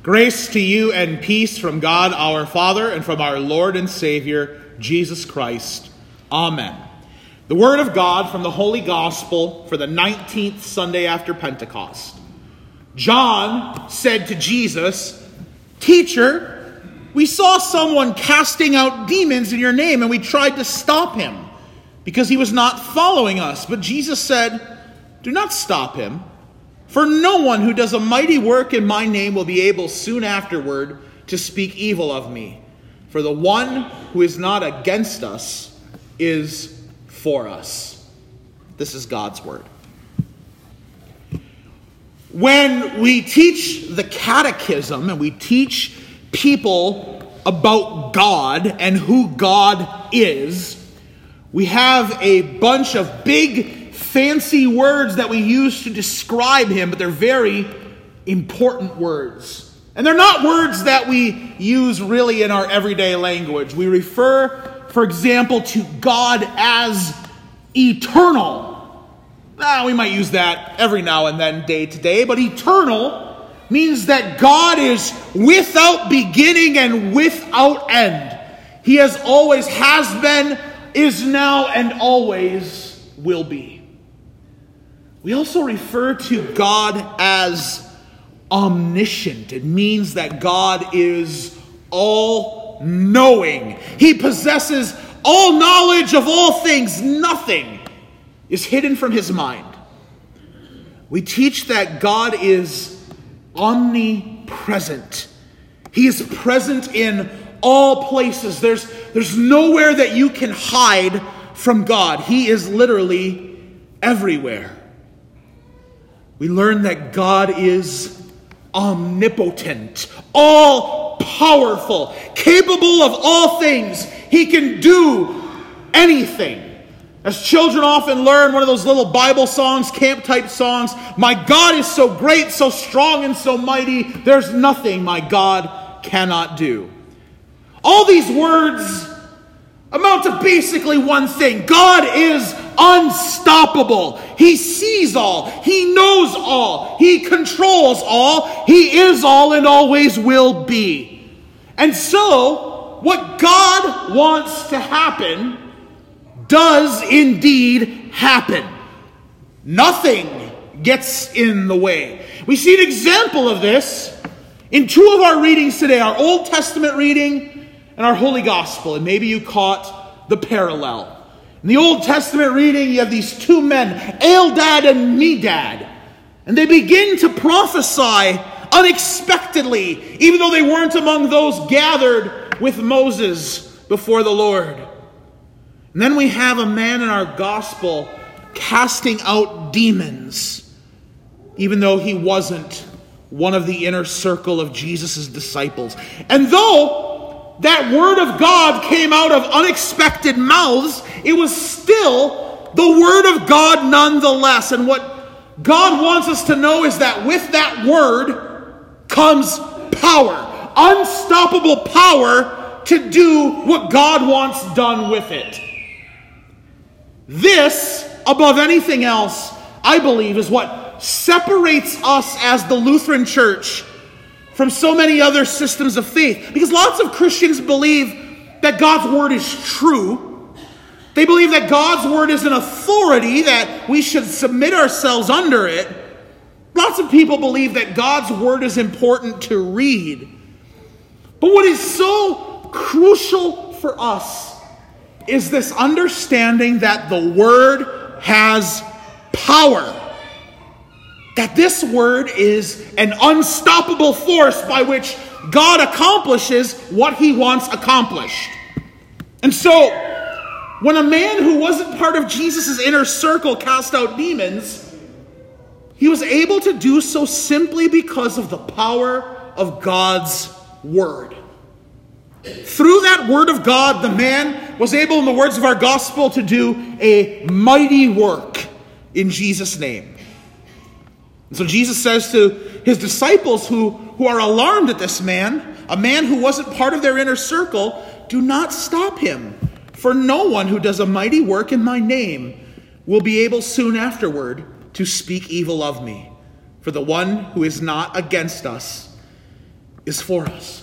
Grace to you and peace from God our Father and from our Lord and Savior, Jesus Christ. Amen. The Word of God from the Holy Gospel for the 19th Sunday after Pentecost. John said to Jesus, "Teacher, we saw someone casting out demons in your name, and we tried to stop him because he was not following us." But Jesus said, "Do not stop him. For no one who does a mighty work in my name will be able soon afterward to speak evil of me. For the one who is not against us is for us." This is God's word. When we teach the catechism and we teach people about God and who God is, we have a bunch of big fancy words that we use to describe him, but they're very important words. And they're not words that we use really in our everyday language. We refer, for example, to God as eternal. We might use that every now and then, day to day, but eternal means that God is without beginning and without end. He has always has been, is now, and always will be. We also refer to God as omniscient. It means that God is all-knowing. He possesses all knowledge of all things. Nothing is hidden from his mind. We teach that God is omnipresent. He is present in all places. There's nowhere that you can hide from God. He is literally everywhere. We learn that God is omnipotent, all-powerful, capable of all things. He can do anything. As children often learn, one of those little Bible songs, camp-type songs, "My God is so great, so strong, and so mighty, there's nothing my God cannot do." All these words amount to basically one thing. God is unstoppable. He sees all. He knows all. He controls all. He is all and always will be. And so, what God wants to happen does indeed happen. Nothing gets in the way. We see an example of this in two of our readings today, our Old Testament reading and our Holy Gospel. And maybe you caught the parallel. In the Old Testament reading, you have these two men, Eldad and Medad. And they begin to prophesy unexpectedly, even though they weren't among those gathered with Moses before the Lord. And then we have a man in our Gospel casting out demons, even though he wasn't one of the inner circle of Jesus' disciples. And though that word of God came out of unexpected mouths, it was still the word of God nonetheless. And what God wants us to know is that with that word comes power. Unstoppable power to do what God wants done with it. This, above anything else, I believe, is what separates us as the Lutheran Church from so many other systems of faith. Because lots of Christians believe that God's word is true. They believe that God's word is an authority, that we should submit ourselves under it. Lots of people believe that God's word is important to read. But what is so crucial for us is this understanding that the word has power. That this word is an unstoppable force by which God accomplishes what he wants accomplished. And so, when a man who wasn't part of Jesus' inner circle cast out demons, he was able to do so simply because of the power of God's word. Through that word of God, the man was able, in the words of our gospel, to do a mighty work in Jesus' name. And so Jesus says to his disciples who are alarmed at this man, a man who wasn't part of their inner circle, "Do not stop him, for no one who does a mighty work in my name will be able soon afterward to speak evil of me. For the one who is not against us is for us.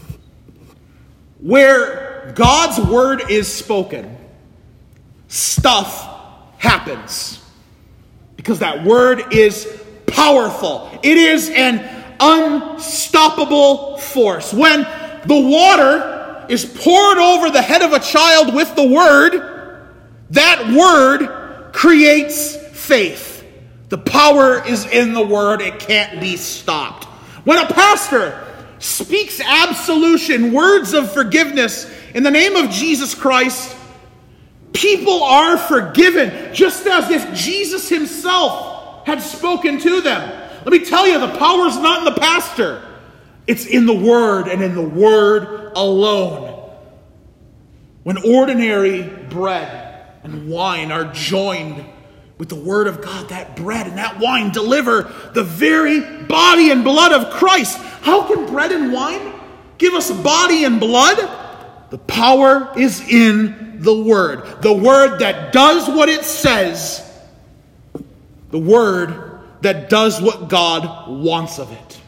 Where God's word is spoken, stuff happens. Because that word is powerful. It is an unstoppable force. When the water is poured over the head of a child with the word, that word creates faith. The power is in the word. It can't be stopped. When a pastor speaks absolution, words of forgiveness in the name of Jesus Christ, people are forgiven, just as if Jesus himself had spoken to them. Let me tell you, the power is not in the pastor. It's in the word, and in the word alone. When ordinary bread and wine are joined with the word of God, that bread and that wine deliver the very body and blood of Christ. How can bread and wine give us body and blood? The power is in the word that does what it says, the word that does what God wants of it.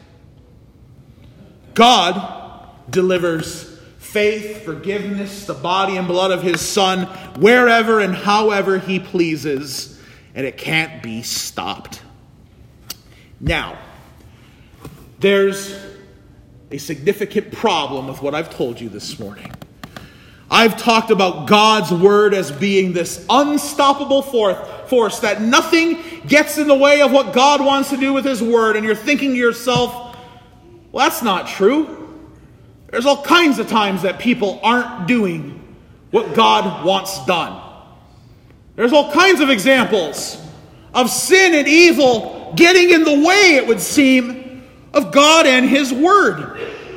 God delivers faith, forgiveness, the body and blood of his Son, wherever and however he pleases, and it can't be stopped. Now, there's a significant problem with what I've told you this morning. I've talked about God's word as being this unstoppable force, that nothing gets in the way of what God wants to do with his word. And you're thinking to yourself, well, that's not true. There's all kinds of times that people aren't doing what God wants done. There's all kinds of examples of sin and evil getting in the way, it would seem, of God and his word.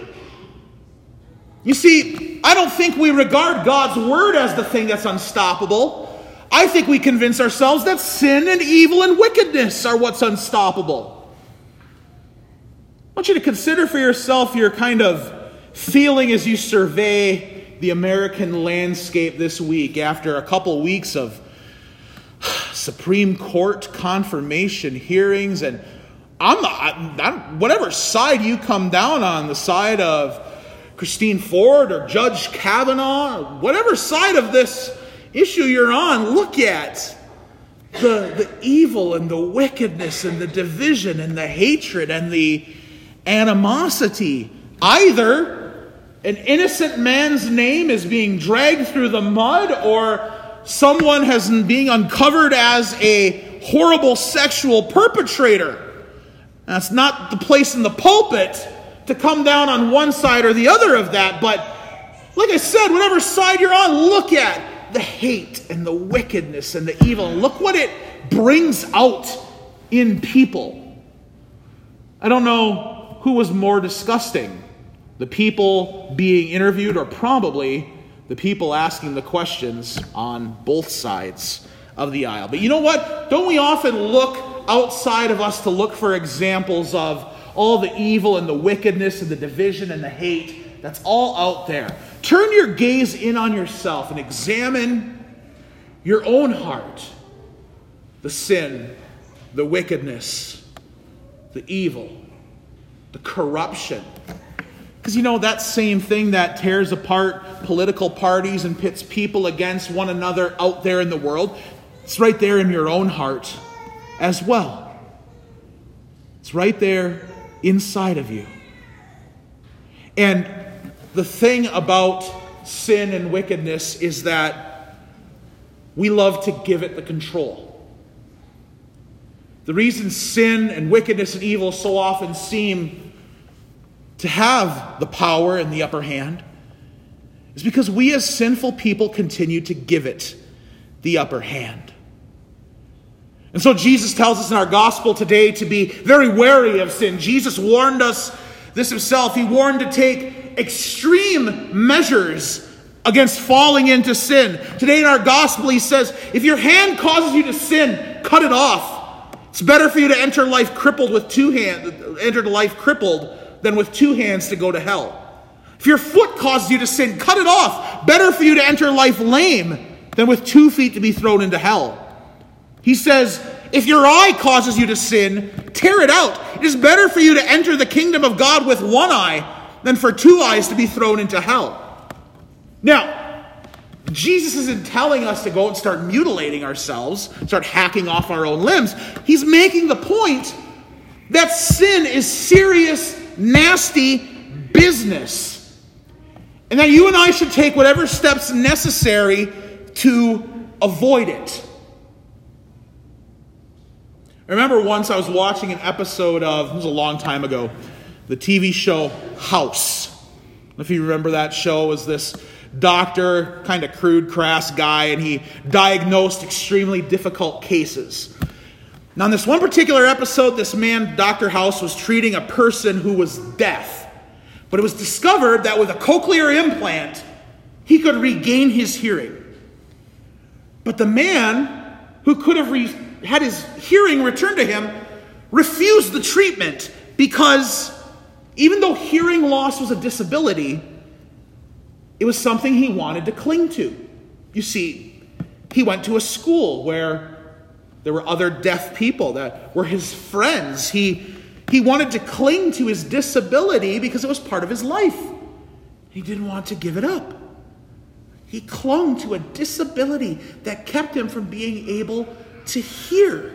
You see, I don't think we regard God's word as the thing that's unstoppable. I think we convince ourselves that sin and evil and wickedness are what's unstoppable. I want you to consider for yourself your kind of feeling as you survey the American landscape this week after a couple weeks of Supreme Court confirmation hearings. And I'm whatever side you come down on, the side of Christine Ford or Judge Kavanaugh, or whatever side of this issue you're on, look at the evil and the wickedness and the division and the hatred and the animosity. Either an innocent man's name is being dragged through the mud, or someone has being uncovered as a horrible sexual perpetrator. That's not the place in the pulpit to come down on one side or the other of that. But like I said, whatever side you're on, look at the hate and the wickedness and the evil. And look what it brings out in people. I don't know who was more disgusting, the people being interviewed or probably the people asking the questions on both sides of the aisle. But you know what? Don't we often look outside of us to look for examples of all the evil and the wickedness and the division and the hate that's all out there? Turn your gaze in on yourself and examine your own heart. The sin, the wickedness, the evil, the corruption. Because you know, that same thing that tears apart political parties and pits people against one another out there in the world, it's right there in your own heart as well. It's right there inside of you. And the thing about sin and wickedness is that we love to give it the control. The reason sin and wickedness and evil so often seem to have the power and the upper hand is because we as sinful people continue to give it the upper hand. And so Jesus tells us in our gospel today to be very wary of sin. Jesus warned us this himself. He warned to take extreme measures against falling into sin. Today in our gospel he says, if your hand causes you to sin, cut it off. It's better for you to enter life crippled than with two hands to go to hell. If your foot causes you to sin, cut it off. Better for you to enter life lame than with 2 feet to be thrown into hell. He says, if your eye causes you to sin, tear it out. It is better for you to enter the kingdom of God with one eye than for 2 eyes to be thrown into hell. Now, Jesus isn't telling us to go and start mutilating ourselves, start hacking off our own limbs. He's making the point that sin is serious, nasty business. And that you and I should take whatever steps necessary to avoid it. I remember once I was watching an episode of, it was a long time ago, the TV show House. I don't know if you remember that show. It was this doctor, kind of crude, crass guy, and he diagnosed extremely difficult cases. Now, in this one particular episode, this man, Dr. House, was treating a person who was deaf. But it was discovered that with a cochlear implant, he could regain his hearing. But the man who could have had his hearing returned to him refused the treatment because even though hearing loss was a disability, it was something he wanted to cling to. You see, he went to a school where there were other deaf people that were his friends. He wanted to cling to his disability because it was part of his life. He didn't want to give it up. He clung to a disability that kept him from being able to hear.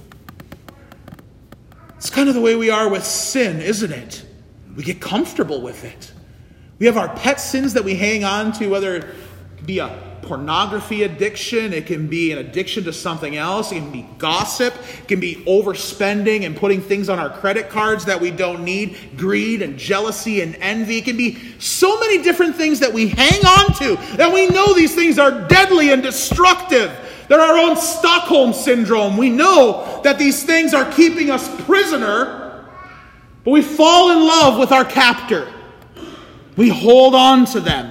It's kind of the way we are with sin, isn't it? We get comfortable with it. We have our pet sins that we hang on to, whether it be a pornography addiction, it can be an addiction to something else, it can be gossip, it can be overspending and putting things on our credit cards that we don't need, greed and jealousy and envy. It can be so many different things that we hang on to, that we know these things are deadly and destructive. They're our own Stockholm syndrome. We know that these things are keeping us prisoner, but we fall in love with our captor. We hold on to them.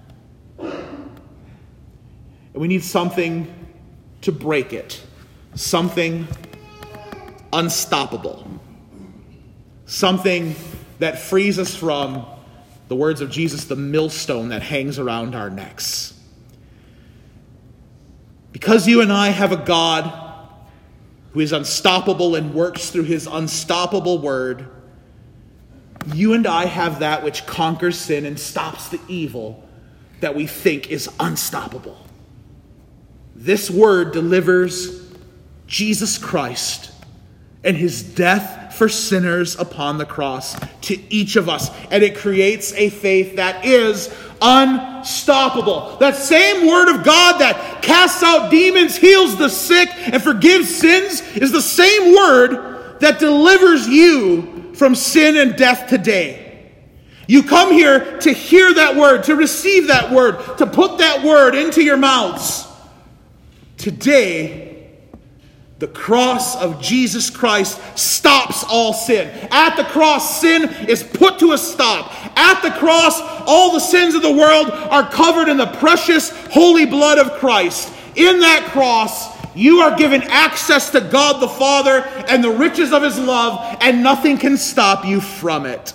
And we need something to break it. Something unstoppable. Something that frees us from, the words of Jesus, the millstone that hangs around our necks. Because you and I have a God who is unstoppable and works through his unstoppable word, you and I have that which conquers sin and stops the evil that we think is unstoppable. This word delivers Jesus Christ and his death for sinners upon the cross to each of us. And it creates a faith that is unstoppable. That same word of God that casts out demons, heals the sick, and forgives sins is the same word that delivers you from sin and death today. You come here to hear that word, to receive that word, to put that word into your mouths. Today, the cross of Jesus Christ stops all sin. At the cross, sin is put to a stop. At the cross, all the sins of the world are covered in the precious, holy blood of Christ. In that cross, you are given access to God the Father and the riches of his love, and nothing can stop you from it.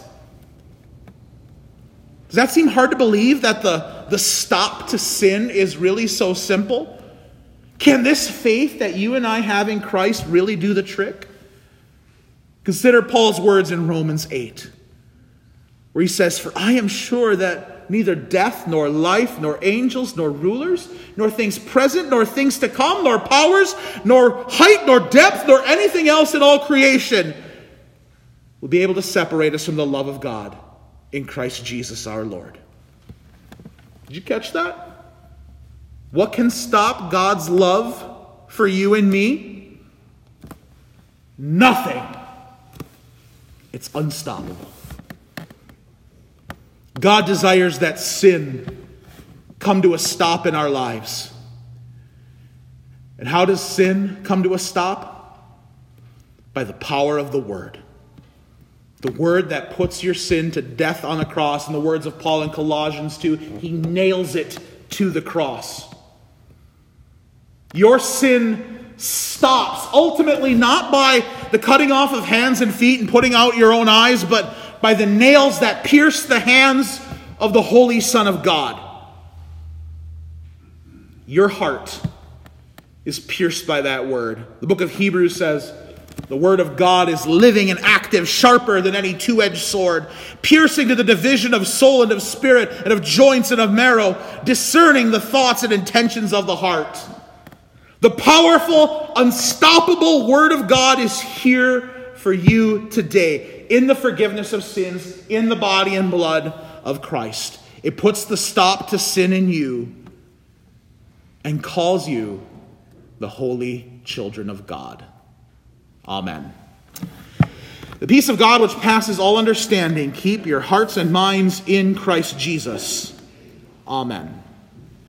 Does that seem hard to believe, that the stop to sin is really so simple? Can this faith that you and I have in Christ really do the trick? Consider Paul's words in Romans 8, where he says, "For I am sure that neither death, nor life, nor angels, nor rulers, nor things present, nor things to come, nor powers, nor height, nor depth, nor anything else in all creation will be able to separate us from the love of God in Christ Jesus our Lord." Did you catch that? What can stop God's love for you and me? Nothing. It's unstoppable. God desires that sin come to a stop in our lives. And how does sin come to a stop? By the power of the word. The word that puts your sin to death on the cross. In the words of Paul in Colossians 2, he nails it to the cross. Your sin stops, ultimately not by the cutting off of hands and feet and putting out your own eyes, but by the nails that pierce the hands of the Holy Son of God. Your heart is pierced by that word. The book of Hebrews says, The word of God is living and active, sharper than any two-edged sword, piercing to the division of soul and of spirit and of joints and of marrow, discerning the thoughts and intentions of the heart. The powerful, unstoppable word of God is here for you today in the forgiveness of sins, in the body and blood of Christ. It puts the stop to sin in you and calls you the holy children of God. Amen. The peace of God which passes all understanding, keep your hearts and minds in Christ Jesus. Amen.